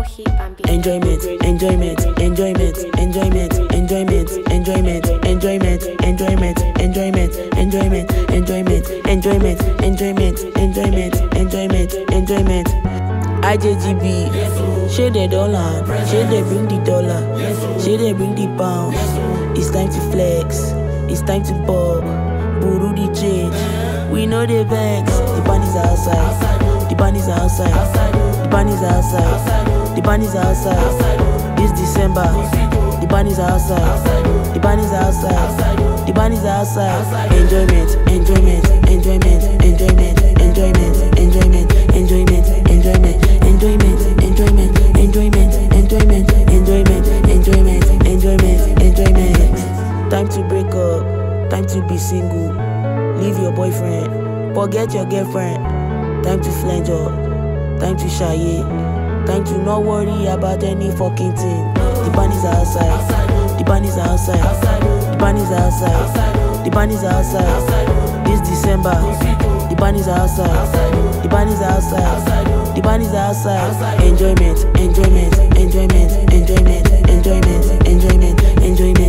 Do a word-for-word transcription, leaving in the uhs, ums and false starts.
Enjoyment, enjoyment, enjoyment, enjoyment, enjoyment, enjoyment, enjoyment, enjoyment, enjoyment, enjoyment, enjoyment, enjoyment, enjoyment, enjoyment, enjoyment, enjoyment. I J G B, shey they dollar, shey they bring the dollar, shey they bring the pound. It's time to flex, it's time to bob, buru the change. We know the vex, the band is outside, the band is outside, the band is outside, the band is outside. This December, the band is outside, the band is outside, the band is outside. Enjoyment, enjoyment, enjoyment, enjoyment, enjoyment, enjoyment, enjoyment, enjoyment, enjoyment, enjoyment, enjoyment, enjoyment, enjoyment, enjoyment, enjoyment, enjoyment. Time to break up, time to be single. Leave your boyfriend, forget your girlfriend. Time to flange up, time to shy it. Time to not worry about any fucking thing. The band is outside, the band is outside, the band is outside, the band is outside. This December, the band is outside, the band is outside, the band is outside. Enjoyment, enjoyment, enjoyment, enjoyment, enjoyment, enjoyment, enjoyment.